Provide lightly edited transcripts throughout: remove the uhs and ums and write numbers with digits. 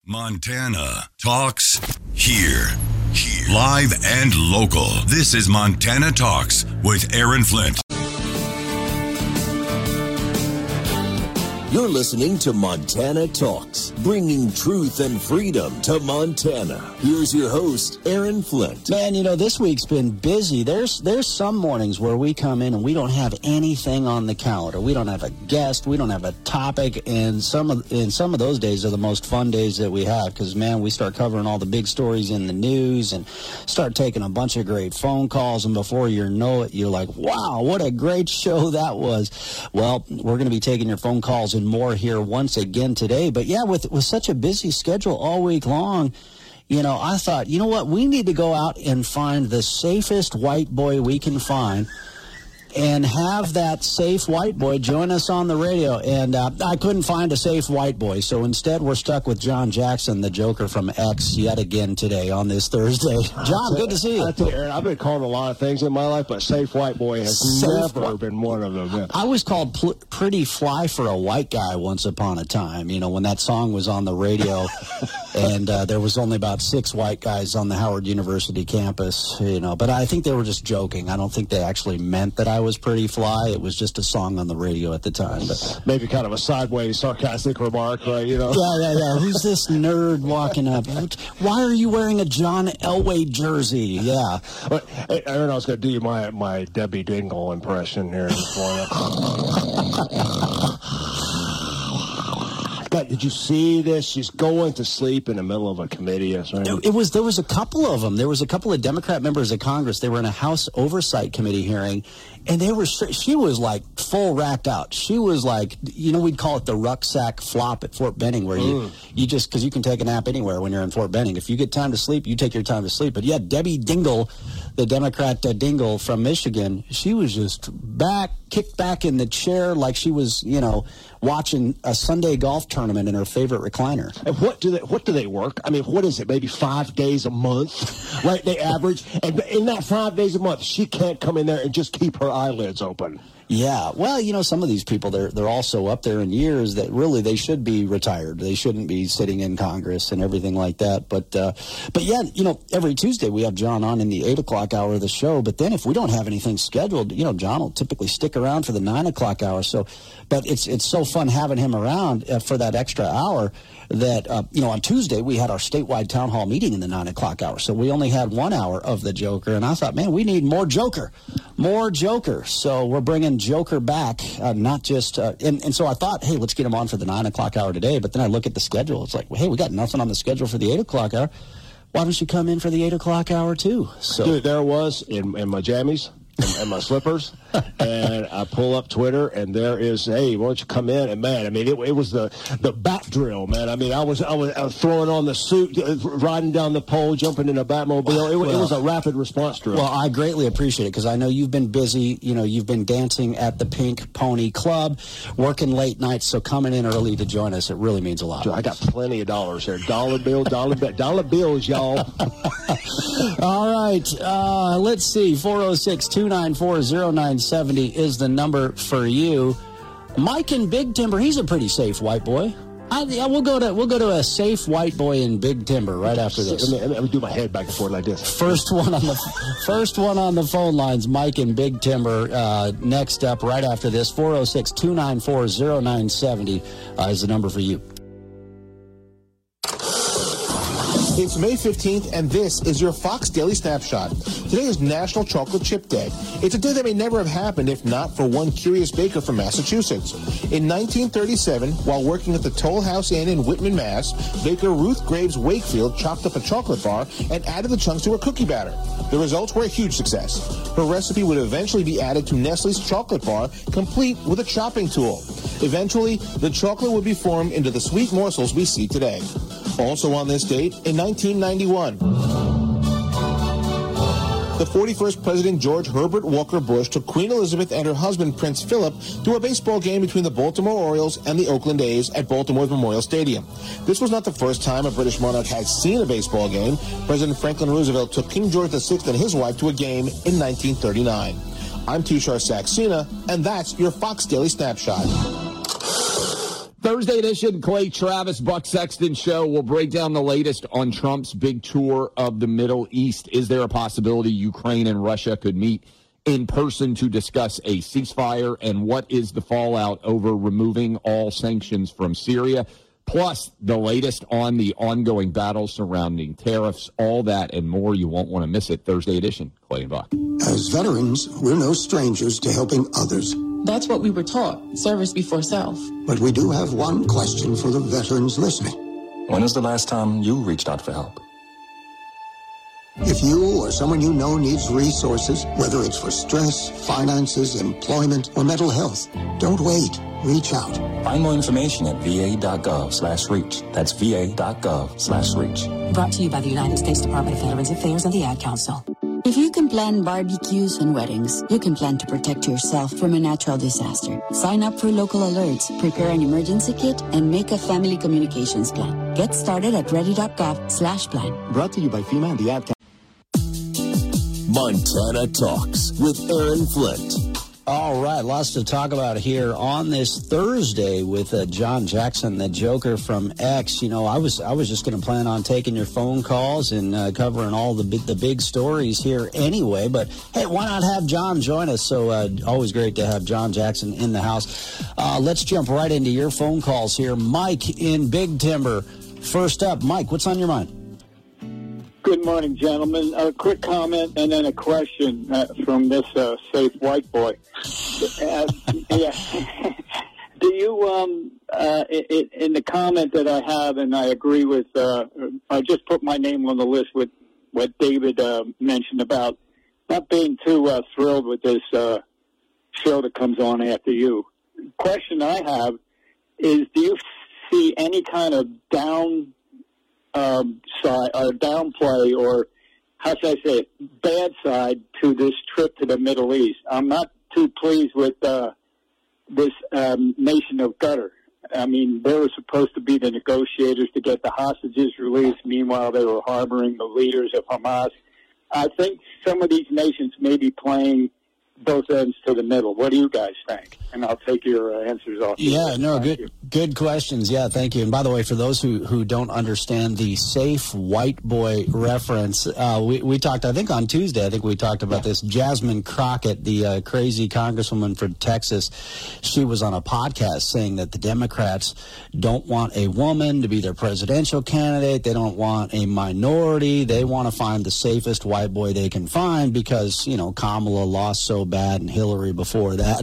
Montana Talks here. Live and local. This is Montana Talks with Aaron Flint. You're listening to Montana Talks, bringing truth and freedom to Montana. Here's your host, Aaron Flint. Man, you know, this week's been busy. There's some mornings where we come in and we don't have anything on the calendar. We don't have a guest. We don't have a topic. And some of those days are the most fun days that we have because, man, we start covering all the big stories in the news and start taking a bunch of great phone calls. And before you know it, you're like, wow, what a great show that was. Well, we're going to be taking your phone calls and more here once again today. But yeah, with such a busy schedule all week long, you know, I thought, you know what, we need to go out and find the safest white boy we can find and have that safe white boy join us on the radio. And I couldn't find a safe white boy, so instead we're stuck with John Jackson, the Joker from X, yet again today on this Thursday. John, good to see you. I tell you, Aaron, I've been called a lot of things in my life, but safe white boy has never been one of them. Yeah. I was called pretty fly for a white guy once upon a time, you know, when that song was on the radio. And there was only about 6 white guys on the Howard University campus, you know. But I think they were just joking. I don't think they actually meant that I was pretty fly. It was just a song on the radio at the time. But maybe kind of a sideways sarcastic remark, right? You know. Yeah. Who's this nerd walking up? Why are you wearing a John Elway jersey? Yeah. But, hey, Aaron, I was going to do you my Debbie Dingle impression here this morning. God, did you see this? She's going to sleep in the middle of a committee. There was a couple of them. There was a couple of Democrat members of Congress. They were in a House Oversight Committee hearing, and she was like full racked out. She was like, you know, we'd call it the rucksack flop at Fort Benning, where you just, because you can take a nap anywhere when you're in Fort Benning. If you get time to sleep, you take your time to sleep. But yeah, Debbie Dingle, the Democrat Dingle from Michigan, she was just kicked back in the chair like she was, you know, watching a Sunday golf tournament in her favorite recliner. And what do they work? I mean, what is it? Maybe 5 days a month, right? They average, and in that 5 days a month, she can't come in there and just keep her eyelids open. Yeah, well, you know, some of these people, they're also up there in years that really they should be retired. They shouldn't be sitting in Congress and everything like that. But yeah, you know, every Tuesday we have John on in the 8 o'clock hour of the show. But then if we don't have anything scheduled, you know, John will typically stick around for the 9 o'clock hour. So, but it's so fun having him around for that extra hour that, you know, on Tuesday we had our statewide town hall meeting in the 9 o'clock hour. So we only had 1 hour of the Joker. And I thought, man, we need more Joker. So we're bringing Joker back, not just, and so I thought, hey, let's get him on for the 9 o'clock hour today. But then I look at the schedule. It's like, well, hey, we got nothing on the schedule for the 8 o'clock hour. Why don't you come in for the 8 o'clock hour too? So dude, there it was in my jammies and my slippers, and I pull up Twitter, and there is, hey, why don't you come in? And man, I mean, it was the bat drill, man. I mean, I was throwing on the suit, riding down the pole, jumping in a Batmobile. It was a rapid response drill. Well, I greatly appreciate it because I know you've been busy. You know, you've been dancing at the Pink Pony Club, working late nights. So coming in early to join us, it really means a lot. I got plenty of dollars here. Dollar bills, y'all. All right, let's see. 406-294-0970 is the number for you. Mike in Big Timber, he's a pretty safe white boy. We'll go to a safe white boy in Big Timber right after this. Let me do my head back and forth like this. First one on the phone lines, Mike in Big Timber. Next up, right after this, 406-294-0970 is the number for you. It's May 15th, and this is your Fox Daily Snapshot. Today is National Chocolate Chip Day. It's a day that may never have happened if not for one curious baker from Massachusetts. In 1937, while working at the Toll House Inn in Whitman, Mass., baker Ruth Graves Wakefield chopped up a chocolate bar and added the chunks to her cookie batter. The results were a huge success. Her recipe would eventually be added to Nestle's chocolate bar, complete with a chopping tool. Eventually, the chocolate would be formed into the sweet morsels we see today. Also on this date, in 1991, the 41st President George Herbert Walker Bush took Queen Elizabeth and her husband Prince Philip to a baseball game between the Baltimore Orioles and the Oakland A's at Baltimore's Memorial Stadium. This was not the first time a British monarch had seen a baseball game. President Franklin Roosevelt took King George VI and his wife to a game in 1939. I'm Tushar Saxena, and that's your Fox Daily Snapshot. Thursday edition, Clay Travis, Buck Sexton Show. We'll break down the latest on Trump's big tour of the Middle East. Is there a possibility Ukraine and Russia could meet in person to discuss a ceasefire? And what is the fallout over removing all sanctions from Syria? Plus, the latest on the ongoing battle surrounding tariffs, all that and more. You won't want to miss it. Thursday edition, Clay and Buck. As veterans, we're no strangers to helping others. That's what we were taught, service before self. But we do have one question for the veterans listening. When was the last time you reached out for help? If you or someone you know needs resources, whether it's for stress, finances, employment, or mental health, don't wait. Reach out. Find more information at va.gov/reach. That's va.gov/reach. Brought to you by the United States Department of Veterans Affairs and the Ad Council. If you can plan barbecues and weddings, you can plan to protect yourself from a natural disaster. Sign up for local alerts, prepare an emergency kit, and make a family communications plan. Get started at ready.gov/plan. Brought to you by FEMA and the Ad Council. Montana Talks with Aaron Flint. All right, lots to talk about here on this Thursday with John Jackson, the Joker from X. You know, I was just going to plan on taking your phone calls and covering all the big stories here anyway. But hey, why not have John join us? So always great to have John Jackson in the house. Let's jump right into your phone calls here. Mike in Big Timber, first up. Mike, what's on your mind? Good morning, gentlemen. A quick comment and then a question from this safe white boy. Yeah. Do you, in the comment that I have, and I agree with, I just put my name on the list with what David mentioned about not being too thrilled with this show that comes on after you. Question I have is, do you see any kind of side or downplay, or how should I say it, bad side to this trip to the Middle East? I'm not too pleased with this nation of Qatar. I mean, they were supposed to be the negotiators to get the hostages released. Meanwhile, they were harboring the leaders of Hamas. I think some of these nations may be playing both ends to the middle. What do you guys think? And I'll take your answers off. Yeah, no, good questions. Yeah, thank you. And by the way, for those who don't understand the safe white boy reference, we talked, I think on Tuesday, we talked about this. Jasmine Crockett, the crazy congresswoman for Texas, she was on a podcast saying that the Democrats don't want a woman to be their presidential candidate. They don't want a minority. They want to find the safest white boy they can find because, you know, Kamala lost so bad and Hillary before that.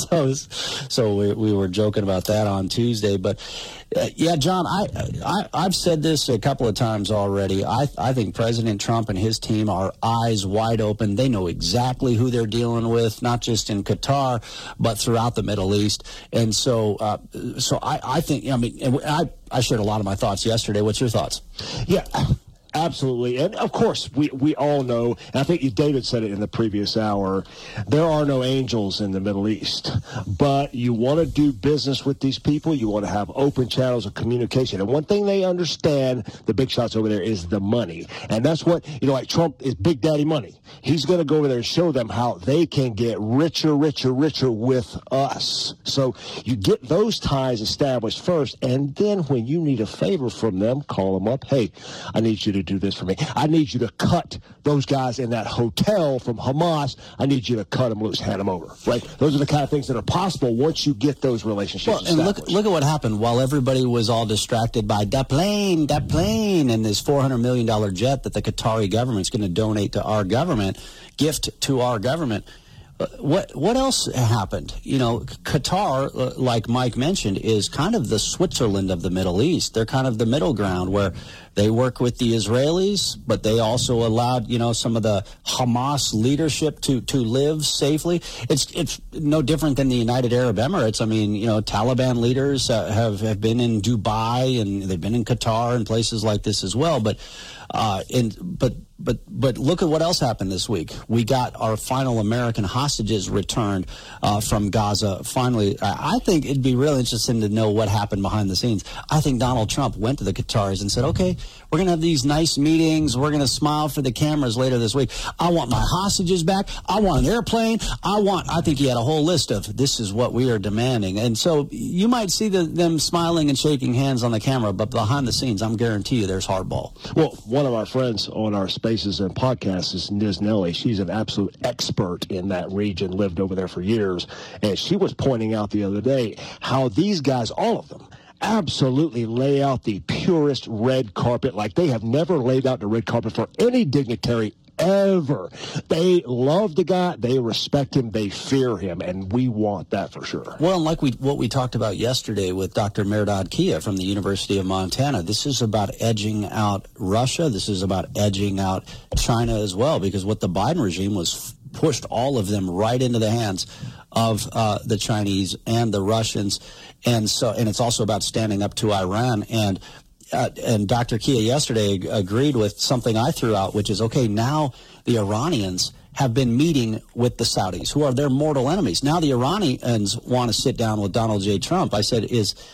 so we were joking about that on Tuesday. But yeah, John, I've said this a couple of times already. I think President Trump and his team are eyes wide open. They know exactly who they're dealing with, not just in Qatar, but throughout the Middle East. And so I think, I mean, I shared a lot of my thoughts yesterday. What's your thoughts? Yeah. Absolutely. And, of course, we all know, and I think David said it in the previous hour, there are no angels in the Middle East. But you want to do business with these people. You want to have open channels of communication. And one thing they understand, the big shots over there, is the money. And that's what, you know, like Trump is Big Daddy money. He's going to go over there and show them how they can get richer with us. So you get those ties established first. And then when you need a favor from them, call them up. Hey, I need you to do this for me. I need you to cut those guys in that hotel from Hamas. I need you to cut them loose, hand them over. Right? Those are the kind of things that are possible once you get those relationships established. And look at what happened while everybody was all distracted by that plane, and this $400 million jet that the Qatari government's going to donate to our government, gift to our government. What else happened? You know, Qatar, like Mike mentioned, is kind of the Switzerland of the Middle East. They're kind of the middle ground where they work with the Israelis, but they also allowed, you know, some of the Hamas leadership to live safely. It's no different than the United Arab Emirates. I mean, you know, Taliban leaders have been in Dubai and they've been in Qatar and places like this as well. But But look at what else happened this week. We got our final American hostages returned from Gaza. Finally, I think it'd be really interesting to know what happened behind the scenes. I think Donald Trump went to the Qataris and said, okay, we're going to have these nice meetings. We're going to smile for the cameras later this week. I want my hostages back. I want an airplane. I think he had a whole list of this is what we are demanding. And so you might see them smiling and shaking hands on the camera, but behind the scenes, I'm guarantee you there's hardball. Well, one of our friends on our Spaces and Podcasts is Niz Nelly. She's an absolute expert in that region, lived over there for years. And she was pointing out the other day how these guys, all of them, absolutely lay out the purest red carpet like they have never laid out the red carpet for any dignitary ever. They love the guy, they respect him, they fear him, and we want that for sure. Well, and like what we talked about yesterday with Dr. Mehrdad Kia from the University of Montana, this is about edging out Russia. This is about edging out China as well, because what the Biden regime was pushed all of them right into the hands of the Chinese and the Russians, and it's also about standing up to Iran. And Dr. Kia yesterday agreed with something I threw out, which is, okay, now the Iranians have been meeting with the Saudis, who are their mortal enemies. Now the Iranians want to sit down with Donald J. Trump. I said,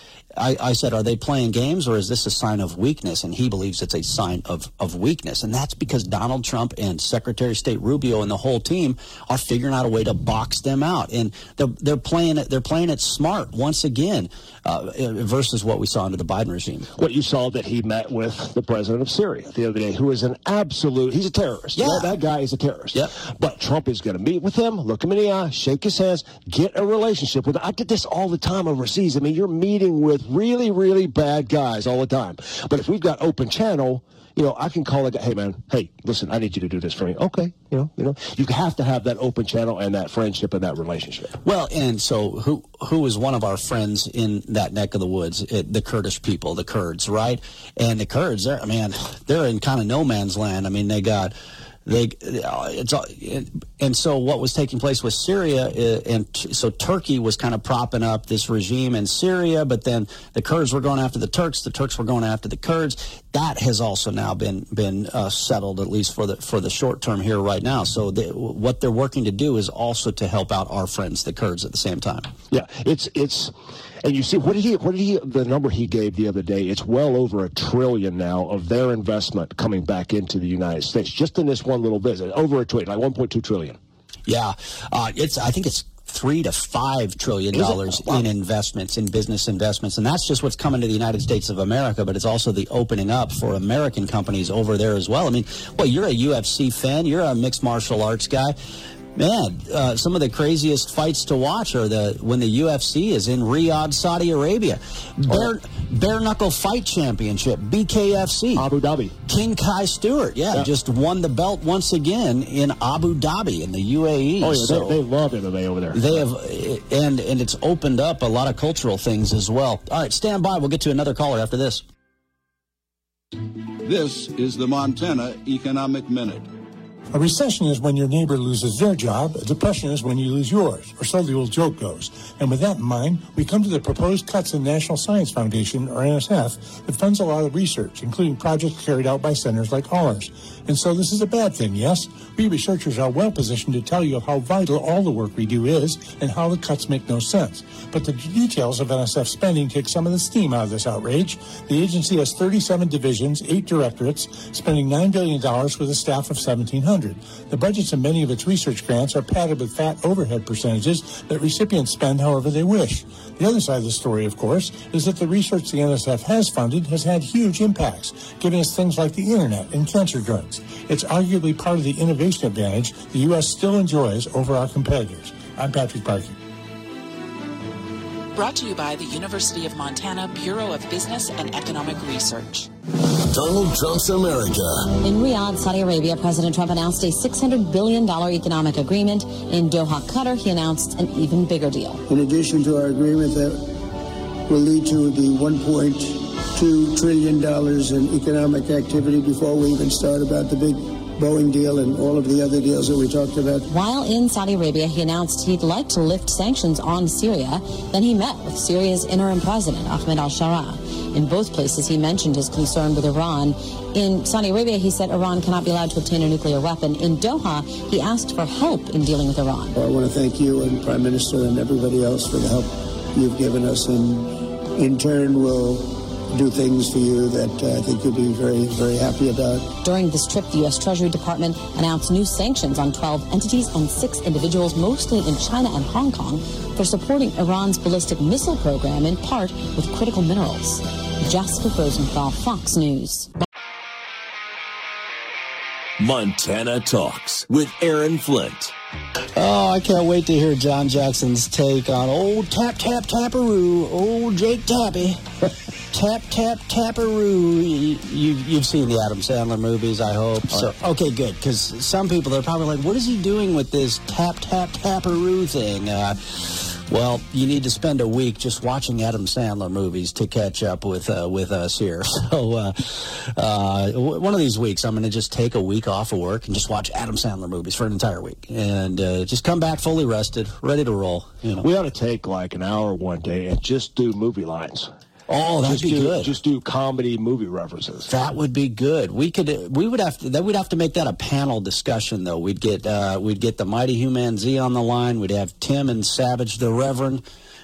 are they playing games, or is this a sign of weakness? And he believes it's a sign of weakness. And that's because Donald Trump and Secretary of State Rubio and the whole team are figuring out a way to box them out. And they're playing it smart once again, versus what we saw under the Biden regime. What you saw that he met with the president of Syria the other day, who is he's a terrorist. Yeah. That guy is a terrorist. Yep. But Trump is going to meet with him, look him in the eye, shake his hands, get a relationship with him. I did this all the time overseas. I mean, you're meeting with really, really bad guys all the time. But if we've got open channel, I can call a guy, hey, man, listen, I need you to do this for me. Okay. You have to have that open channel and that friendship and that relationship. Well, and so who is one of our friends in that neck of the woods? The Kurdish people, the Kurds, right? And the Kurds, they're in kind of no man's land. I mean, and so what was taking place with Syria, so Turkey was kind of propping up this regime in Syria, but then the Kurds were going after the Turks were going after the Kurds. That has also now been settled, at least for the short term here right now. So what they're working to do is also to help out our friends, the Kurds, at the same time. Yeah, it's. And you see, the number he gave the other day, it's well over $1 trillion now of their investment coming back into the United States, just in this one little visit, over $1 trillion, like $1.2 trillion. Yeah, I think it's $3 to $5 trillion in investments, in business investments. And that's just what's coming to the United States of America, but it's also the opening up for American companies over there as well. I mean, you're a UFC fan, you're a mixed martial arts guy. Man, some of the craziest fights to watch are when the UFC is in Riyadh, Saudi Arabia. Bare Knuckle Fight Championship, BKFC. Abu Dhabi. King Kai Stewart, just won the belt once again in Abu Dhabi in the UAE. Oh, yeah, they love MMA over there. They have, and it's opened up a lot of cultural things as well. All right, stand by. We'll get to another caller after this. This is the Montana Economic Minute. A recession is when your neighbor loses their job. A depression is when you lose yours, or so the old joke goes. And with that in mind, we come to the proposed cuts in National Science Foundation, or NSF, that funds a lot of research, including projects carried out by centers like ours. And so this is a bad thing, yes? We researchers are well positioned to tell you how vital all the work we do is and how the cuts make no sense. But the details of NSF spending take some of the steam out of this outrage. The agency has 37 divisions, 8 directorates, spending $9 billion with a staff of 1,700. The budgets in many of its research grants are padded with fat overhead percentages that recipients spend however they wish. The other side of the story, of course, is that the research the NSF has funded has had huge impacts, giving us things like the internet and cancer drugs. It's arguably part of the innovation advantage the U.S. still enjoys over our competitors. I'm Patrick Parkey. Brought to you by the University of Montana Bureau of Business and Economic Research. Donald Trump's America. In Riyadh, Saudi Arabia, President Trump announced a $600 billion economic agreement. In Doha, Qatar, he announced an even bigger deal. In addition to our agreement that will lead to the $1.2 trillion in economic activity before we even start about the big Boeing deal and all of the other deals that we talked about. While in Saudi Arabia, he announced he'd like to lift sanctions on Syria. Then he met with Syria's interim president, Ahmed al-Sharaa. In both places, he mentioned his concern with Iran. In Saudi Arabia, he said Iran cannot be allowed to obtain a nuclear weapon. In Doha, he asked for help in dealing with Iran. I want to thank you and Prime Minister and everybody else for the help you've given us, and in turn we'll do things for you that I think you'll be very, very happy about. During this trip, the U.S. Treasury Department announced new sanctions on 12 entities and 6 individuals, mostly in China and Hong Kong, for supporting Iran's ballistic missile program, in part with critical minerals. Jessica Rosenthal, Fox News. Montana Talks with Aaron Flint. Oh, I can't wait to hear John Jackson's take on old Tap Tap Taparoo, old Jake Tappy. Tap Tap Taparoo. You've seen the Adam Sandler movies, I hope. So okay, good, because some people are probably like, what is he doing with this Tap Tap Taparoo thing? Well, you need to spend a week just watching Adam Sandler movies to catch up with us here. So one of these weeks, I'm going to just take a week off of work and just watch Adam Sandler movies for an entire week, and just come back fully rested, ready to roll. You know, we ought to take like an hour one day and just do movie lines. Oh, that'd be good. Just do comedy movie references. That would be good. We'd have to make that a panel discussion, though. We'd get the Mighty Human Z on the line. We'd have Tim and Savage, the Reverend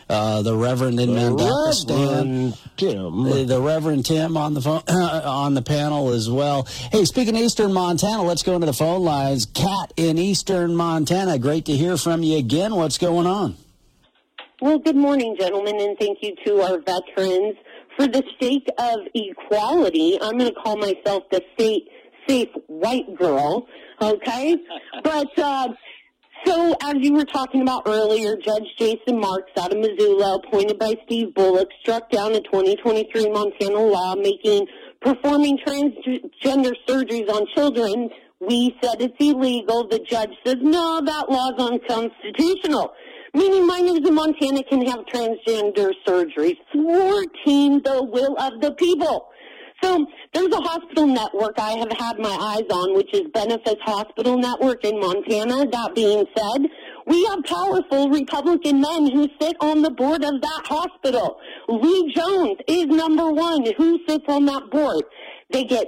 in Mandakistan, the Reverend Tim on the phone, on the panel as well. Hey, speaking of Eastern Montana, let's go into the phone lines. Kat in Eastern Montana, great to hear from you again. What's going on? Well, good morning, gentlemen, and thank you to our veterans. For the sake of equality, I'm going to call myself the safe white girl, okay? But, so as you were talking about earlier, Judge Jason Marks out of Missoula, appointed by Steve Bullock, struck down a 2023 Montana law making performing transgender surgeries on children. We said it's illegal. The judge says, no, that law's unconstitutional. Meaning minors in Montana can have transgender surgeries, thwarting the will of the people. So there's a hospital network I have had my eyes on, which is Benefits Hospital Network in Montana. That being said, we have powerful Republican men who sit on the board of that hospital. Lee Jones is number one. Who sits on that board? They get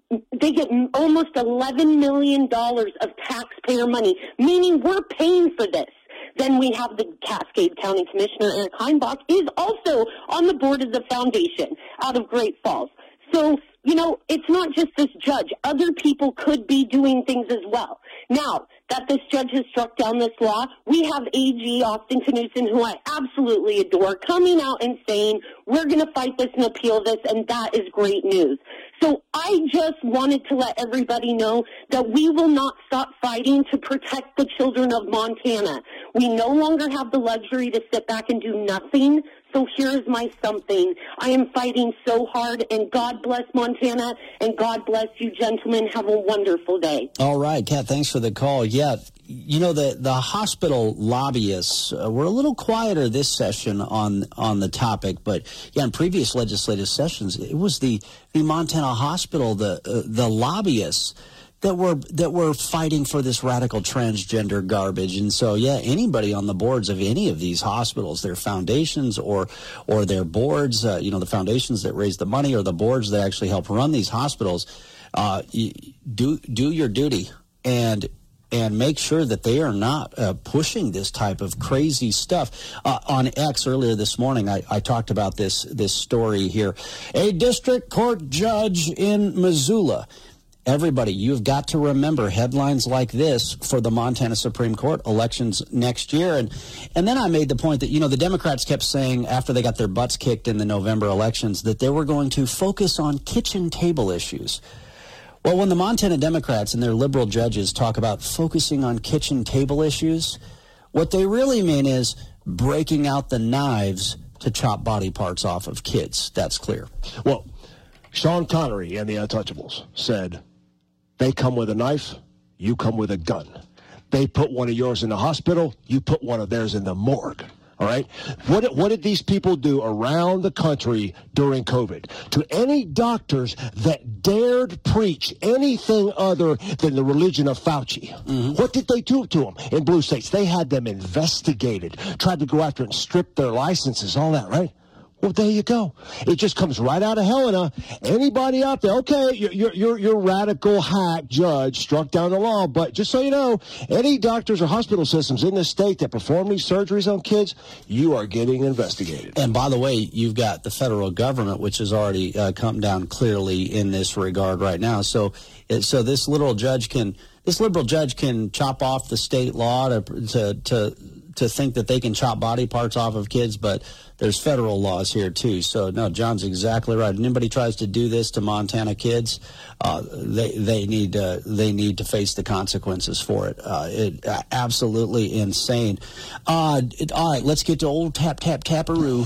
almost $11 million of taxpayer money, meaning we're paying for this. Then we have the Cascade County Commissioner, Eric Heinbach, is also on the board of the foundation out of Great Falls. So, you know, it's not just this judge. Other people could be doing things as well. Now, that this judge has struck down this law, we have AG Austin Knudsen, who I absolutely adore, coming out and saying, we're going to fight this and appeal this, and that is great news. So I just wanted to let everybody know that we will not stop fighting to protect the children of Montana. We no longer have the luxury to sit back and do nothing. So here's my something. I am fighting so hard, and God bless Montana, and God bless you, gentlemen. Have a wonderful day. All right, Kat, thanks for the call. Yeah, you know, the hospital lobbyists were a little quieter this session on the topic, but yeah, in previous legislative sessions, it was the Montana hospital, the lobbyists that were fighting for this radical transgender garbage. And so, yeah, anybody on the boards of any of these hospitals, their foundations or their boards, you know, the foundations that raise the money or the boards that actually help run these hospitals, do your duty and make sure that they are not pushing this type of crazy stuff. On X earlier this morning, I talked about this story here. A district court judge in Missoula. Everybody, you've got to remember headlines like this for the Montana Supreme Court elections next year. And then I made the point that, you know, the Democrats kept saying after they got their butts kicked in the November elections that they were going to focus on kitchen table issues. Well, when the Montana Democrats and their liberal judges talk about focusing on kitchen table issues, what they really mean is breaking out the knives to chop body parts off of kids. That's clear. Well, Sean Connery and the Untouchables said, they come with a knife, you come with a gun. They put one of yours in the hospital, you put one of theirs in the morgue. All right? What did these people do around the country during COVID? To any doctors that dared preach anything other than the religion of Fauci, what did they do to them in blue states? They had them investigated, tried to go after and strip their licenses, all that, right? Well, there you go. It just comes right out of Helena. Anybody out there, okay, you're radical hack judge struck down the law, but just so you know, any doctors or hospital systems in this state that perform these surgeries on kids, you are getting investigated. And by the way, you've got the federal government, which has already come down clearly in this regard right now. So this liberal judge can chop off the state law to think that they can chop body parts off of kids, but there's federal laws here too. So no, John's exactly right. If anybody tries to do this to Montana kids, they need to face the consequences for it. Absolutely insane. All right, let's get to old Tapperoo.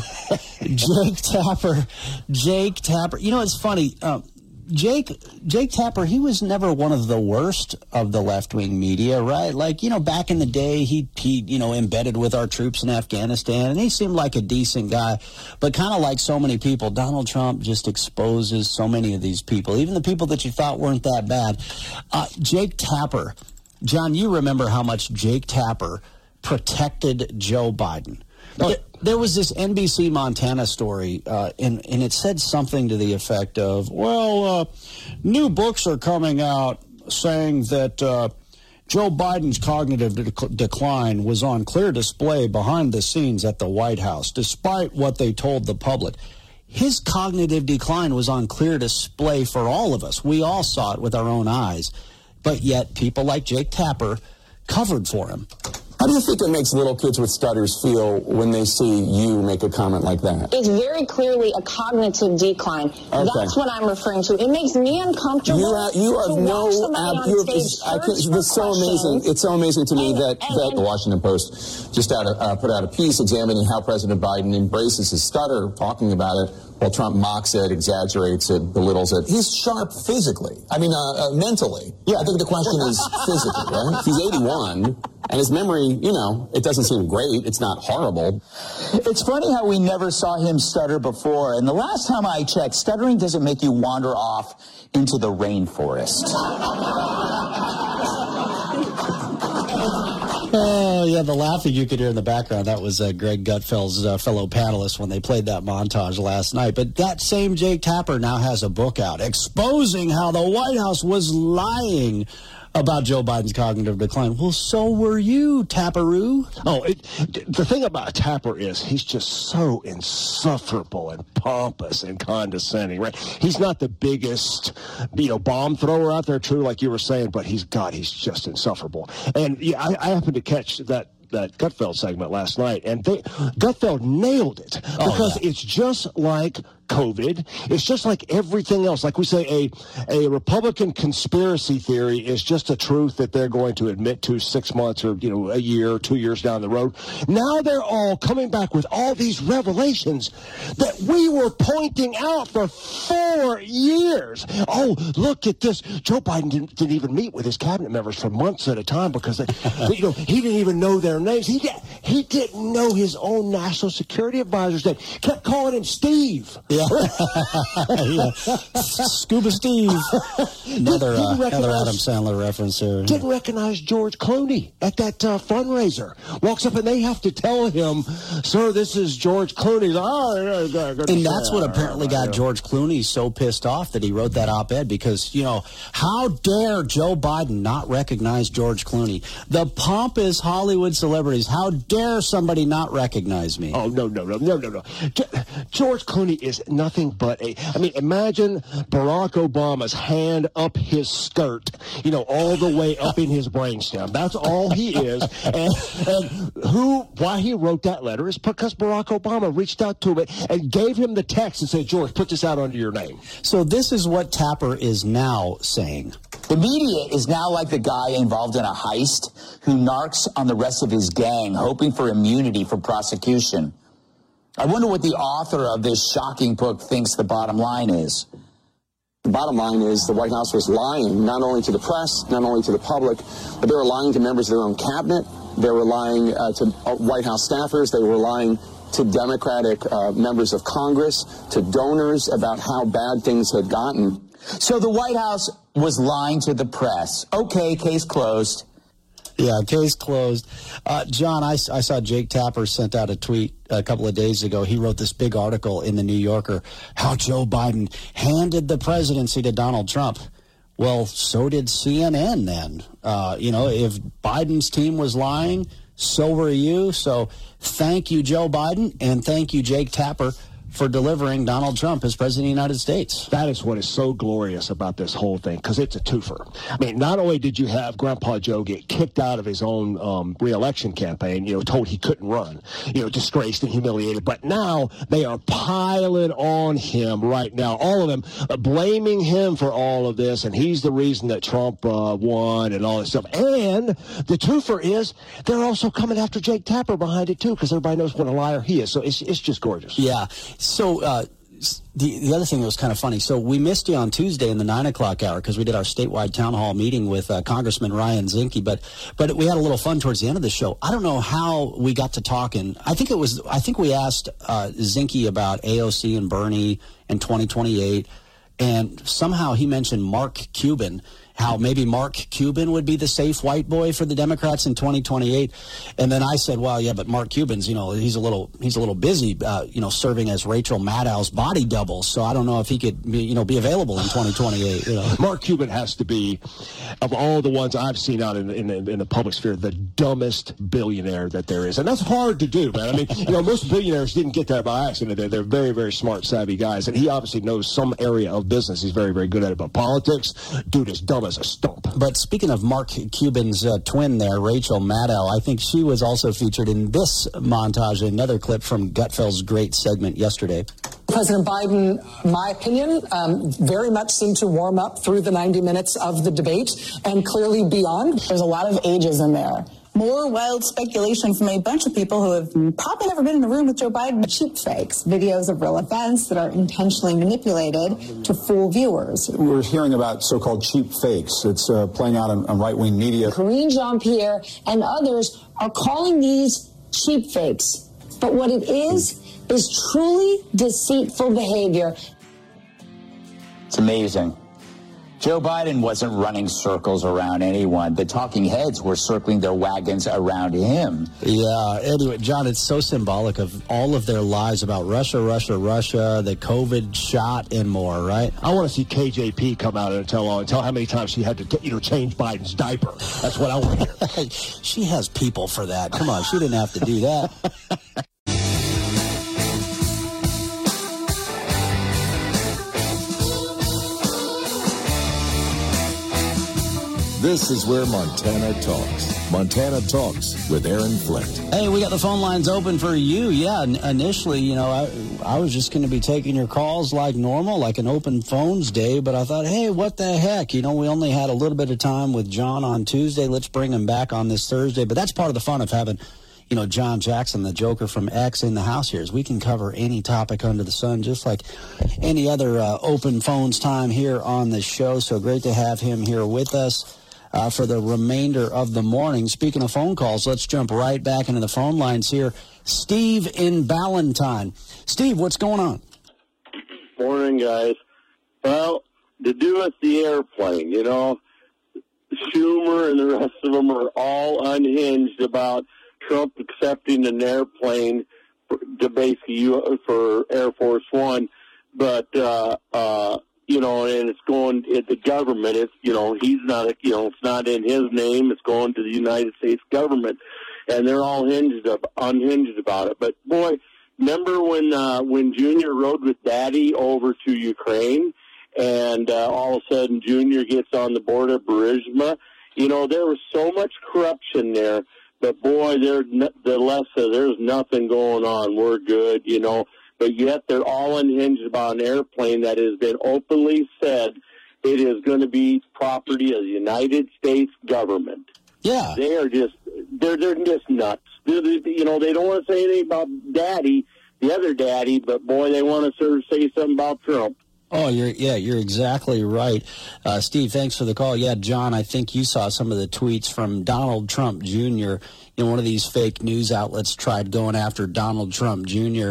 Jake Tapper. You know, it's funny. Jake Tapper, he was never one of the worst of the left-wing media, right? Like, you know, back in the day, he embedded with our troops in Afghanistan, and he seemed like a decent guy. But kind of like so many people, Donald Trump just exposes so many of these people, even the people that you thought weren't that bad. Jake Tapper. John, you remember how much Jake Tapper protected Joe Biden. There was this NBC Montana story, and it said something to the effect of, new books are coming out saying that Joe Biden's cognitive decline was on clear display behind the scenes at the White House, despite what they told the public. His cognitive decline was on clear display for all of us. We all saw it with our own eyes, but yet people like Jake Tapper covered for him. How do you think it makes little kids with stutters feel when they see you make a comment like that? It's very clearly a cognitive decline. Okay. That's what I'm referring to. It makes me uncomfortable. You have no. It's so amazing. It's so amazing to me that the Washington Post just put out a piece examining how President Biden embraces his stutter, talking about it, while Trump mocks it, exaggerates it, belittles it. He's sharp physically. I mean, mentally. Yeah, I think the question is physically, right? He's 81, and his memory, you know, it doesn't seem great. It's not horrible. It's funny how we never saw him stutter before. And the last time I checked, stuttering doesn't make you wander off into the rainforest. Oh, yeah, the laughing you could hear in the background, that was Greg Gutfeld's fellow panelist when they played that montage last night. But that same Jake Tapper now has a book out exposing how the White House was lying about Joe Biden's cognitive decline. Well, so were you, Tapperoo. Oh, the thing about Tapper is he's just so insufferable and pompous and condescending, right? He's not the biggest, bomb thrower out there, true, like you were saying, but he's just insufferable. And yeah, I happened to catch that Gutfeld segment last night, and Gutfeld nailed it because it's just like COVID. It's just like everything else. Like we say, a Republican conspiracy theory is just a truth that they're going to admit to 6 months or, a year or 2 years down the road. Now they're all coming back with all these revelations that we were pointing out for 4 years. Oh, look at this. Joe Biden didn't even meet with his cabinet members for months at a time because, he didn't even know their names. He didn't know his own national security advisor's name. Kept calling him Steve. Yeah. Scuba Steve. Another Adam Sandler reference there. Didn't recognize George Clooney at that fundraiser. Walks up and they have to tell him, sir, this is George Clooney. And that's what apparently got George Clooney so pissed off that he wrote that op-ed because, how dare Joe Biden not recognize George Clooney? The pompous Hollywood celebrities, how dare somebody not recognize me? Oh, no. George Clooney is nothing but imagine Barack Obama's hand up his skirt, all the way up in his brainstem. That's all he is. And why he wrote that letter is because Barack Obama reached out to him and gave him the text and said, George, put this out under your name. So this is what Tapper is now saying. The media is now like the guy involved in a heist who narcs on the rest of his gang, hoping for immunity from prosecution. I wonder what the author of this shocking book thinks the bottom line is. The bottom line is the White House was lying not only to the press, not only to the public, but they were lying to members of their own cabinet, They were lying to White House staffers. They were lying to Democratic members of Congress, to donors about how bad things had gotten. So the White House was lying to the press. Okay, case closed. Yeah, case closed. John, I saw Jake Tapper sent out a tweet a couple of days ago. He wrote this big article in the New Yorker, how Joe Biden handed the presidency to Donald Trump. Well, so did CNN then. If Biden's team was lying, so were you. So thank you, Joe Biden, and thank you, Jake Tapper, for delivering Donald Trump as President of the United States. That is what is so glorious about this whole thing, because it's a twofer. I mean, not only did you have Grandpa Joe get kicked out of his own re-election campaign, told he couldn't run, disgraced and humiliated, but now they are piling on him right now, all of them blaming him for all of this, and he's the reason that Trump won and all this stuff. And the twofer is they're also coming after Jake Tapper behind it, too, because everybody knows what a liar he is. So it's just gorgeous. Yeah. So the other thing that was kind of funny, so we missed you on Tuesday in the 9 o'clock hour because we did our statewide town hall meeting with Congressman Ryan Zinke, but we had a little fun towards the end of the show. I don't know how we got to talking. I think we asked Zinke about AOC and Bernie in 2028, and somehow he mentioned Mark Cuban, how maybe Mark Cuban would be the safe white boy for the Democrats in 2028. And then I said, well, yeah, but Mark Cuban's, he's a little busy, serving as Rachel Maddow's body double. So I don't know if he could, be available in 2028. Mark Cuban has to be, of all the ones I've seen out in the public sphere, the dumbest billionaire that there is. And that's hard to do, man. I mean, most billionaires didn't get there by accident. They're very, very smart, savvy guys. And he obviously knows some area of business. He's very, very good at it. But politics, dude is dumb as a stump. But speaking of Mark Cuban's twin there, Rachel Maddow, I think she was also featured in this montage, another clip from Gutfeld's great segment yesterday. President Biden, my opinion, very much seemed to warm up through the 90 minutes of the debate and clearly beyond. There's a lot of ageism there. More wild speculation from a bunch of people who have probably never been in the room with Joe Biden. Cheap fakes, videos of real events that are intentionally manipulated to fool viewers. We're hearing about so-called cheap fakes. It's playing out on right-wing media. Karine Jean-Pierre and others are calling these cheap fakes. But what it is truly deceitful behavior. It's amazing. Joe Biden wasn't running circles around anyone. The talking heads were circling their wagons around him. Yeah. Anyway, John, it's so symbolic of all of their lies about Russia, the COVID shot, and more, right? I want to see KJP come out and tell how many times she had to change Biden's diaper. That's what I want to hear. She has people for that. Come on, she didn't have to do that. This is where Montana talks. Montana Talks with Aaron Flint. Hey, we got the phone lines open for you. Yeah, initially, I was just going to be taking your calls like normal, like an open phones day, but I thought, hey, what the heck? We only had a little bit of time with John on Tuesday. Let's bring him back on this Thursday. But that's part of the fun of having, John Jackson, the Joker from X, in the house here, is we can cover any topic under the sun, just like any other open phones time here on the show. So great to have him here with us for the remainder of the morning. Speaking of phone calls, let's jump right back into the phone lines here. Steve in Ballantyne. Steve, what's going on? Morning, guys. Well, to do with the airplane, Schumer and the rest of them are all unhinged about Trump accepting an airplane to basically for Air Force One, but and it's going at the government. It's he's not it's not in his name. It's going to the United States government, and they're all unhinged about it. But boy, remember when Junior rode with Daddy over to Ukraine, and all of a sudden Junior gets on the board of Burisma. There was so much corruption there. But boy, there's nothing going on. We're good, But yet they're all unhinged about an airplane that has been openly said it is going to be property of the United States government. Yeah, they're just nuts. They don't want to say anything about Daddy, the other Daddy, but boy, they want to sort of say something about Trump. Oh, you're exactly right. Steve, thanks for the call. Yeah, John, I think you saw some of the tweets from Donald Trump Jr. One of these fake news outlets tried going after Donald Trump Jr.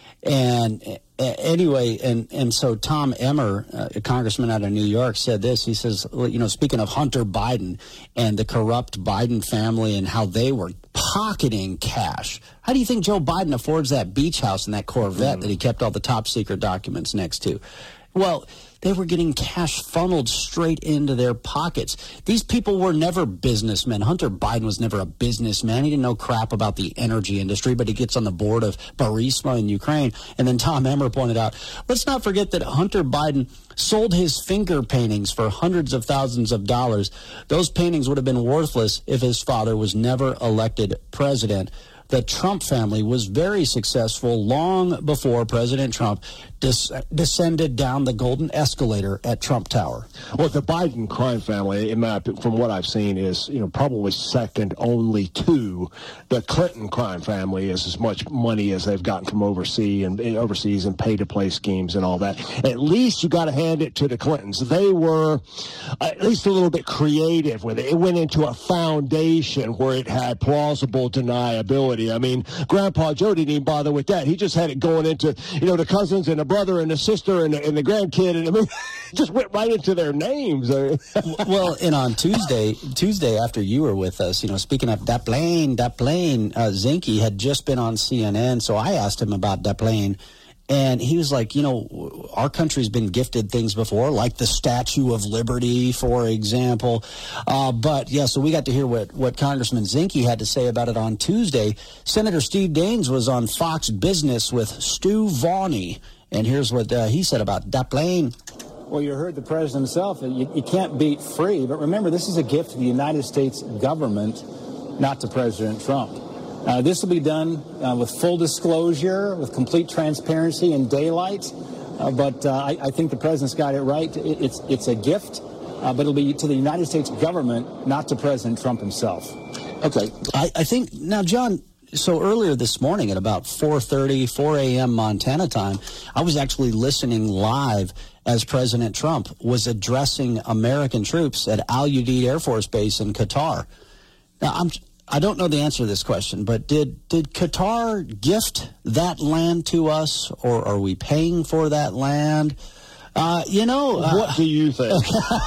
And anyway, and so Tom Emmer, a congressman out of New York, said this. He says, speaking of Hunter Biden and the corrupt Biden family and how they were pocketing cash, how do you think Joe Biden affords that beach house and that Corvette that he kept all the top secret documents next to? Well, they were getting cash funneled straight into their pockets. These people were never businessmen. Hunter Biden was never a businessman. He didn't know crap about the energy industry, but he gets on the board of Burisma in Ukraine. And then Tom Emmer pointed out, let's not forget that Hunter Biden sold his finger paintings for hundreds of thousands of dollars. Those paintings would have been worthless if his father was never elected president. The Trump family was very successful long before President Trump descended down the golden escalator at Trump Tower. Well, the Biden crime family, from what I've seen, is probably second only to the Clinton crime family. Is as much money as they've gotten from overseas and pay-to-play schemes and all that. At least you got to hand it to the Clintons. They were at least a little bit creative with it. It went into a foundation where it had plausible deniability. I mean, Grandpa Joe didn't even bother with that. He just had it going into, the cousins and the brother and the sister and the grandkid, and I mean, just went right into their names. Well, and on Tuesday after you were with us, speaking of that plane, Zinke had just been on CNN, so I asked him about that plane. And he was like, our country's been gifted things before, like the Statue of Liberty, for example. So we got to hear what Congressman Zinke had to say about it on Tuesday. Senator Steve Daines was on Fox Business with Stu Vaughney. And here's what he said about that plane. Well, you heard the president himself. You can't beat free. But remember, this is a gift to the United States government, not to President Trump. This will be done with full disclosure, with complete transparency and daylight. But I think the president's got it right. It's a gift, but it'll be to the United States government, not to President Trump himself. Okay. I think, now, John, so earlier this morning at about 4 a.m. Montana time, I was actually listening live as President Trump was addressing American troops at Al Udeid Air Force Base in Qatar. Now, I don't know the answer to this question, but did Qatar gift that land to us, or are we paying for that land? What do you think?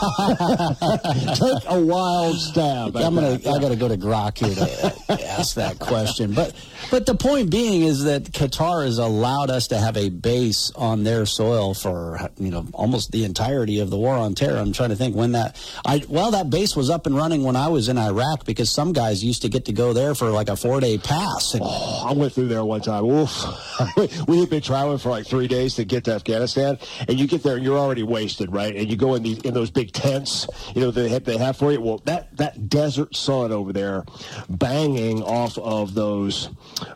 Take a wild stab. I got to go to Grok here to ask that question. But the point being is that Qatar has allowed us to have a base on their soil for almost the entirety of the war on terror. I'm trying to think when that base was up and running when I was in Iraq, because some guys used to get to go there for like a 4-day pass. I went through there one time. Oof. We had been traveling for like 3 days to get to Afghanistan, and you get there and you're already wasted, right? And you go in those big tents, they have for you. Well, that desert sun over there, banging off of those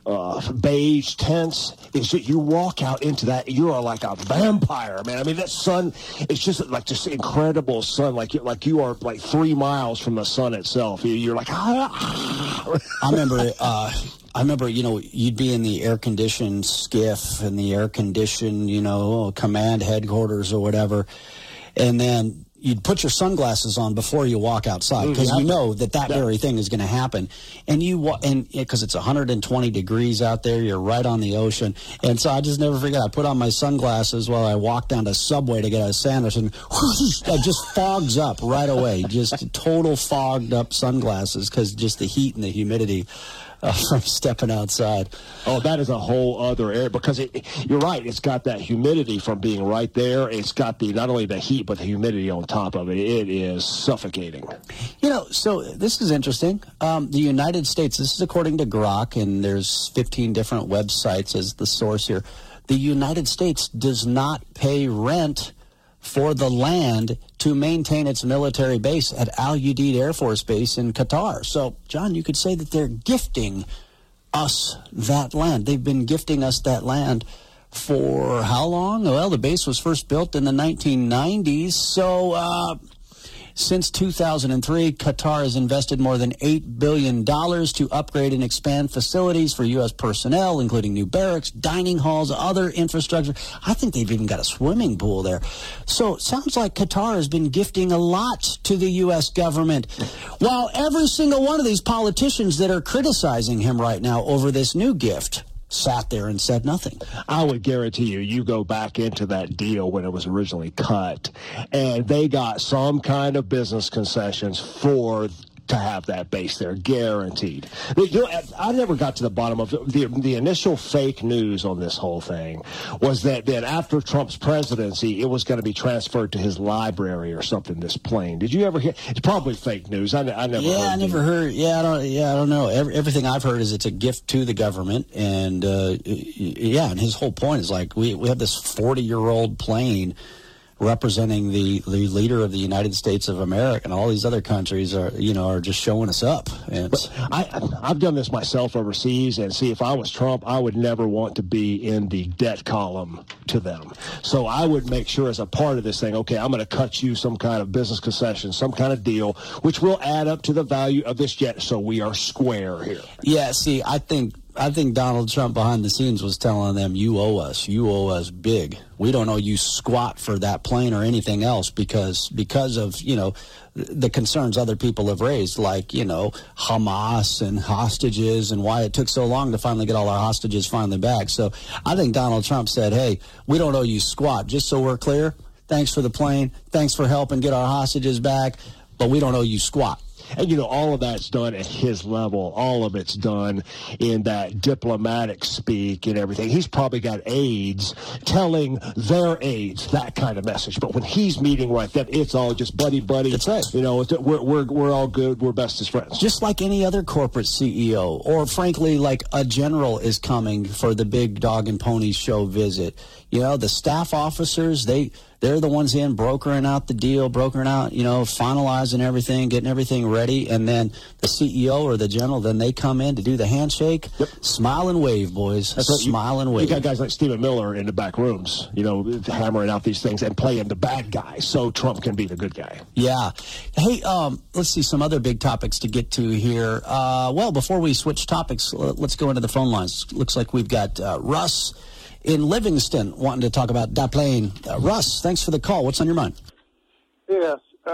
beige tents, is that you walk out into that, you are like a vampire, man. I mean, that sun is just like this incredible sun, like you are like 3 miles from the sun itself. You're like, I remember, you'd be in the air-conditioned skiff and the air-conditioned, command headquarters or whatever, and then you'd put your sunglasses on before you walk outside, because you know that very thing is going to happen. And because it's 120 degrees out there, you're right on the ocean. And so I just never forget, I put on my sunglasses while I walked down to Subway to get a sandwich, and whoosh, it just fogs up right away. Just total fogged up sunglasses, because just the heat and the humidity from stepping outside. Oh, that is a whole other area, because you're right. It's got that humidity from being right there. It's got not only the heat, but the humidity on top of it. It is suffocating. So this is interesting. The United States, this is according to Grok, and there's 15 different websites as the source here. The United States does not pay rent for the land to maintain its military base at Al Udeid Air Force Base in Qatar. So, John, you could say that they're gifting us that land. They've been gifting us that land for how long? Well, the base was first built in the 1990s. So, Since 2003, Qatar has invested more than $8 billion to upgrade and expand facilities for U.S. personnel, including new barracks, dining halls, other infrastructure. I think they've even got a swimming pool there. So it sounds like Qatar has been gifting a lot to the U.S. government, while every single one of these politicians that are criticizing him right now over this new gift sat there and said nothing. I would guarantee you go back into that deal when it was originally cut, and they got some kind of business concessions to have that base there, guaranteed. I never got to the bottom of the initial fake news on this whole thing was that after Trump's presidency, it was going to be transferred to his library or something, this plane. Did you ever hear? It's probably fake news. I never heard. I never heard. I don't know. Everything I've heard is it's a gift to the government, and and his whole point is like we have this 40-year-old plane representing the leader of the United States of America, and all these other countries are just showing us up. And I've done this myself overseas, and see, if I was Trump, I would never want to be in the debt column to them. So I would make sure as a part of this thing, okay, I'm going to cut you some kind of business concession, some kind of deal, which will add up to the value of this jet, so we are square here. Yeah, see, I think Donald Trump behind the scenes was telling them, you owe us big. We don't owe you squat for that plane or anything else because of, the concerns other people have raised, like, Hamas and hostages and why it took so long to finally get all our hostages finally back. So I think Donald Trump said, hey, we don't owe you squat. Just so we're clear, thanks for the plane. Thanks for helping get our hostages back, but we don't owe you squat. And, all of that's done at his level. All of it's done in that diplomatic speak and everything. He's probably got aides telling their aides that kind of message. But when he's meeting right then, it's all just buddy. That's right. We're all good. We're best as friends. Just like any other corporate CEO, or frankly, like a general is coming for the big dog and pony show visit. The staff officers, they're the ones brokering out the deal, finalizing everything, getting everything ready. And then the CEO or the general, then they come in to do the handshake. Yep. Smile and wave, boys. That's right. Smile and wave. You got guys like Stephen Miller in the back rooms, hammering out these things and playing the bad guy so Trump can be the good guy. Yeah. Hey, let's see some other big topics to get to here. Before we switch topics, let's go into the phone lines. Looks like we've got Russ in Livingston wanting to talk about that plane. Russ, thanks for the call. What's on your mind? Yes,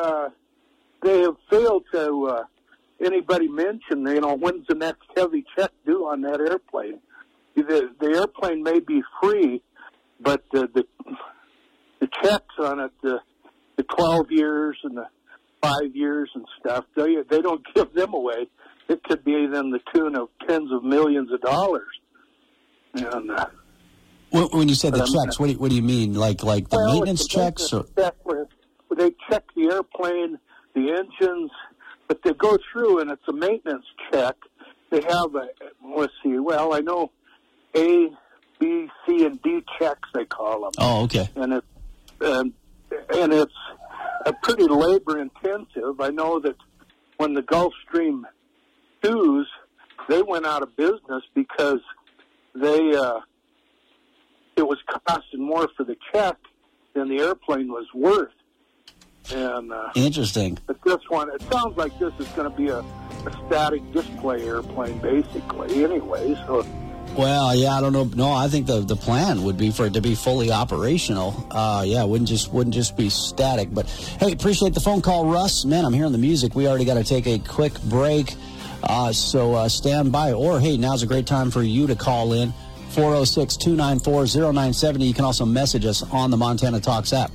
they have failed to anybody mention, when's the next heavy check due on that airplane? The airplane may be free, but the checks on it, the 12 years and the 5 years and stuff, they don't give them away. It could be in the tune of tens of millions of dollars. And when you said the checks, what do you mean? Like the maintenance checks? Or? Where they check the airplane, the engines, but they go through and it's a maintenance check. They have I know A, B, C, and D checks, they call them. Oh, okay. And it's a pretty labor intensive. I know that when the Gulfstream Stews, they went out of business because it was costing more for the check than the airplane was worth. And interesting. But this one, it sounds like this is going to be a static display airplane, basically. Anyway, so. Well, I don't know. No, I think the plan would be for it to be fully operational. Wouldn't just be static. But hey, appreciate the phone call, Russ. Man, I'm hearing the music. We already got to take a quick break. So stand by. Or hey, now's a great time for you to call in. 406-294-0970. You can also message us on the Montana Talks app.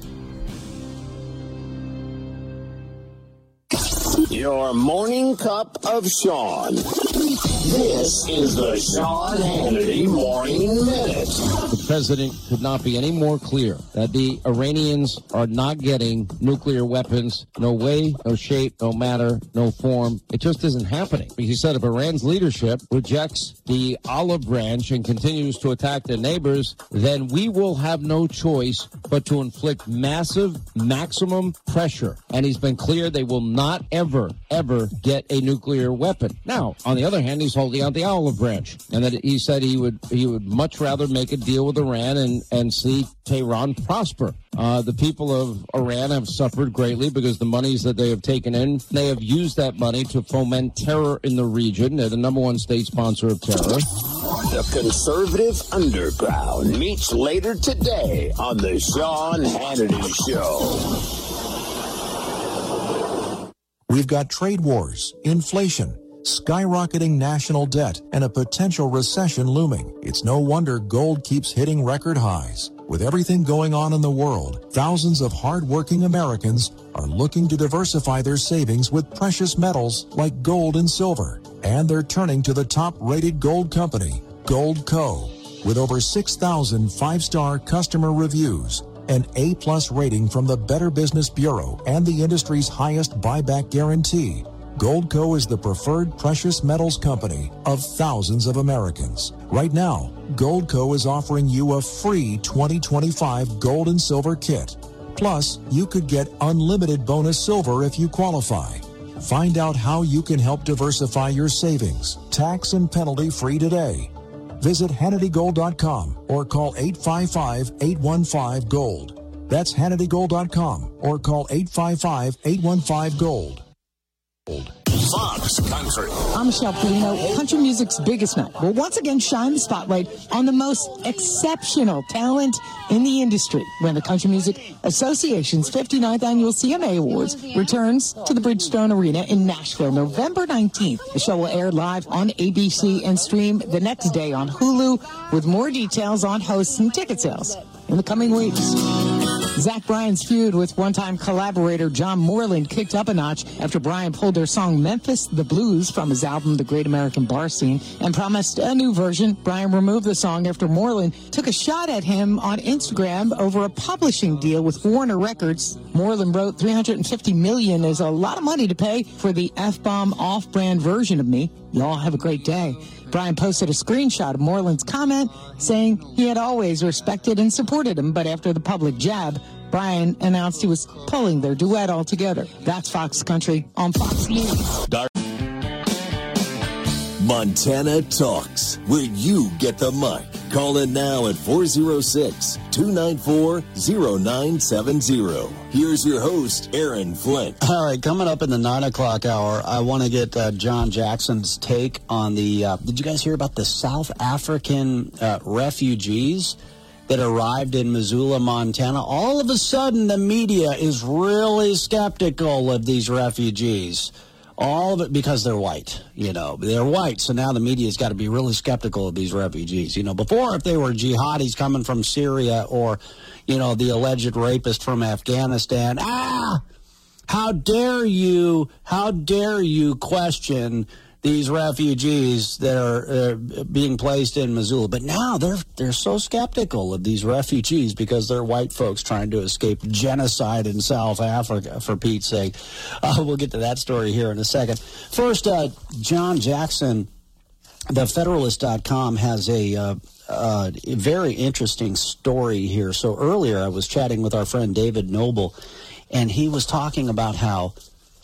Your morning cup of Sean. This is the Sean Hannity Morning Minute. The president could not be any more clear that the Iranians are not getting nuclear weapons. No way, no shape, no matter, no form. It just isn't happening. He said if Iran's leadership rejects the olive branch and continues to attack their neighbors, then we will have no choice but to inflict massive, maximum pressure. And he's been clear they will not ever get a nuclear weapon. Now, on the other hand, he's holding out the olive branch, and that he said he would much rather make a deal with Iran and see Tehran prosper. The people of Iran have suffered greatly because the monies that they have taken in, they have used that money to foment terror in the region. They're the number one state sponsor of terror. The conservative underground meets later today on the Sean Hannity Show. We've got trade wars, inflation, skyrocketing national debt, and a potential recession looming. It's no wonder gold keeps hitting record highs. With everything going on in the world, thousands of hard-working Americans are looking to diversify their savings with precious metals like gold and silver. And they're turning to the top-rated gold company, Gold Co. With over 6,000 five-star customer reviews, an A-plus rating from the Better Business Bureau, and the industry's highest buyback guarantee, Gold Co. is the preferred precious metals company of thousands of Americans. Right now, Gold Co. is offering you a free 2025 gold and silver kit. Plus, you could get unlimited bonus silver if you qualify. Find out how you can help diversify your savings, tax and penalty free today. Visit HannityGold.com or call 855-815-GOLD. That's HannityGold.com or call 855-815-GOLD. Fox Country. I'm Michelle Polino. Country music's biggest night will once again shine the spotlight on the most exceptional talent in the industry when the Country Music Association's 59th Annual CMA Awards returns to the Bridgestone Arena in Nashville, November 19th. The show will air live on ABC and stream the next day on Hulu, with more details on hosts and ticket sales in the coming weeks. Zach Bryan's feud with one-time collaborator John Moreland kicked up a notch after Bryan pulled their song Memphis the Blues from his album The Great American Bar Scene and promised a new version. Bryan removed the song after Moreland took a shot at him on Instagram over a publishing deal with Warner Records. Moreland wrote, $350 million is a lot of money to pay for the F-bomb off-brand version of me. Y'all have a great day. Bryan posted a screenshot of Moreland's comment saying he had always respected and supported him, but after the public jab, Bryan announced he was pulling their duet altogether. That's Fox Country on Fox News. Montana Talks, where you get the mic. Call in now at 406-294-0970. Here's your host, Aaron Flint. All right, coming up in the 9 o'clock hour, I want to get John Jackson's take on the, did you guys hear about the South African refugees that arrived in Missoula, Montana? All of a sudden, the media is really skeptical of these refugees. All of it because they're white, they're white. So now the media's got to be really skeptical of these refugees. Before, if they were jihadis coming from Syria or, the alleged rapist from Afghanistan, how dare you question these refugees that are being placed in Missoula. But now they're so skeptical of these refugees because they're white folks trying to escape genocide in South Africa, for Pete's sake. We'll get to that story here in a second. First, John Jackson, the Federalist.com has a very interesting story here. So earlier I was chatting with our friend David Noble, and he was talking about how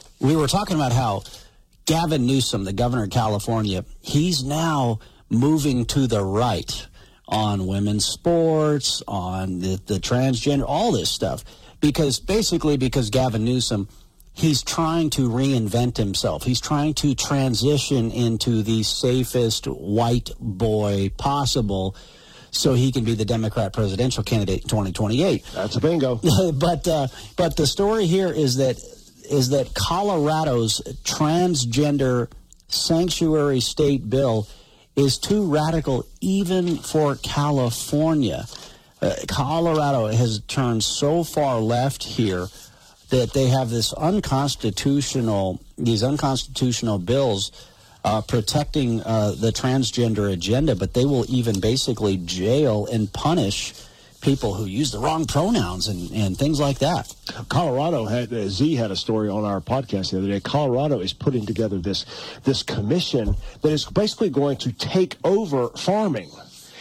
Gavin Newsom, the governor of California, he's now moving to the right on women's sports, on the transgender, all this stuff. Because Gavin Newsom, he's trying to reinvent himself. He's trying to transition into the safest white boy possible so he can be the Democrat presidential candidate in 2028. That's a bingo. But the story here is that Colorado's transgender sanctuary state bill is too radical even for California. Colorado has turned so far left here that they have these unconstitutional bills protecting the transgender agenda, but they will even basically jail and punish people who use the wrong pronouns and things like that. Colorado had a story on our podcast the other day. Colorado is putting together this commission that is basically going to take over farming.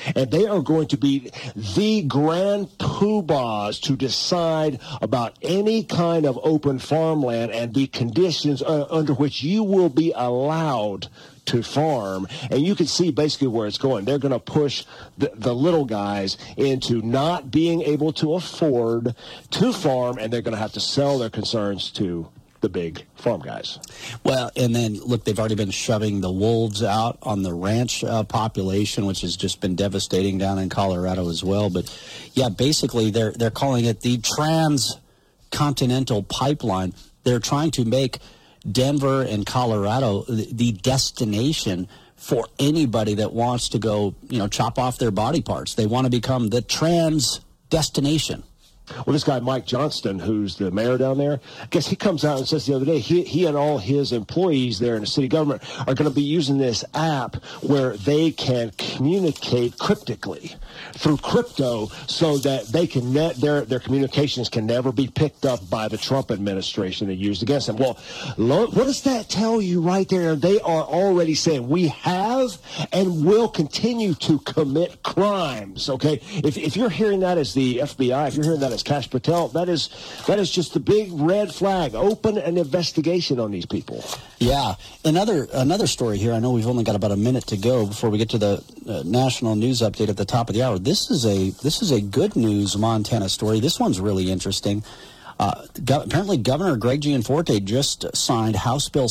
And they are going to be the grand poobahs to decide about any kind of open farmland and the conditions under which you will be allowed to farm. And you can see basically where it's going. They're going to push the little guys into not being able to afford to farm, and they're going to have to sell their concerns to the big farm guys. Well, and then, look, they've already been shoving the wolves out on the ranch population, which has just been devastating down in Colorado as well. But, yeah, basically they're calling it the Transcontinental Pipeline. They're trying to make Denver and Colorado the destination for anybody that wants to go, chop off their body parts. They want to become the trans destination. Well, this guy, Mike Johnston, who's the mayor down there, I guess he comes out and says the other day he and all his employees there in the city government are going to be using this app where they can communicate cryptically through crypto so that they can their communications can never be picked up by the Trump administration and used against them. Well, what does that tell you right there? They are already saying we have and will continue to commit crimes, okay? If you're hearing that as the FBI, if you're hearing that as Kash Patel, that is just the big red flag. Open an investigation on these people. Yeah. Another story here. I know we've only got about a minute to go before we get to the national news update at the top of the hour. This is a good news Montana story. This one's really interesting. Apparently, Governor Greg Gianforte just signed House Bill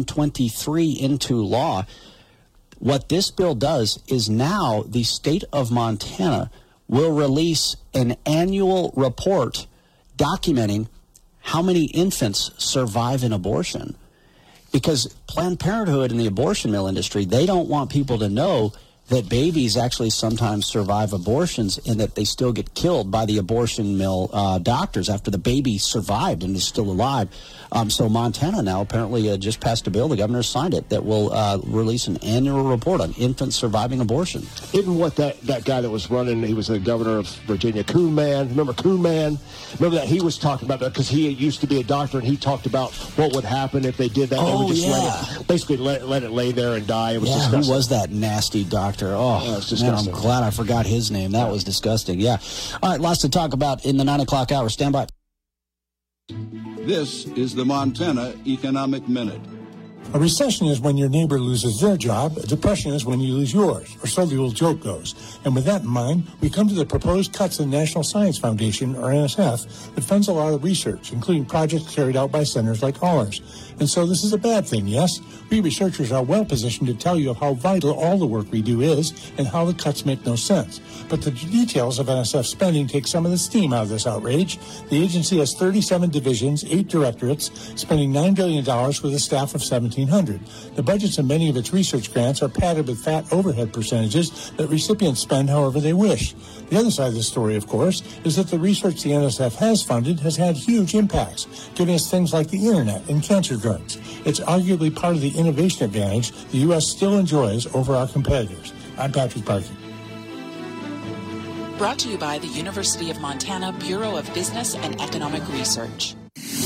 723 into law. What this bill does is now the state of Montana will release an annual report documenting how many infants survive an abortion. Because Planned Parenthood and the abortion mill industry, they don't want people to know that babies actually sometimes survive abortions and that they still get killed by the abortion mill doctors after the baby survived and is still alive. So Montana now apparently just passed a bill, the governor signed it, that will release an annual report on infants surviving abortion. Even what that guy that was running, he was the governor of Virginia, Coon Man. Remember Coon Man? Remember that? He was talking about that because he used to be a doctor, and he talked about what would happen if they did that. They would just let it lay there and die. It was disgusting. Who was that nasty doctor? Oh, man, I'm glad I forgot his name. That was disgusting. Yeah. All right, lots to talk about in the 9 o'clock hour. Stand by. This is the Montana Economic Minute. A recession is when your neighbor loses their job. A depression is when you lose yours, or so the old joke goes. And with that in mind, we come to the proposed cuts in the National Science Foundation, or NSF, that funds a lot of research, including projects carried out by centers like ours. And so this is a bad thing, yes? We researchers are well positioned to tell you how vital all the work we do is and how the cuts make no sense. But the details of NSF spending take some of the steam out of this outrage. The agency has 37 divisions, 8 directorates, spending $9 billion with a staff of 1,700. The budgets of many of its research grants are padded with fat overhead percentages that recipients spend however they wish. The other side of the story, of course, is that the research the NSF has funded has had huge impacts, giving us things like the internet and cancer drugs. It's arguably part of the innovation advantage the U.S. still enjoys over our competitors. I'm Patrick Parkey. Brought to you by the University of Montana Bureau of Business and Economic Research.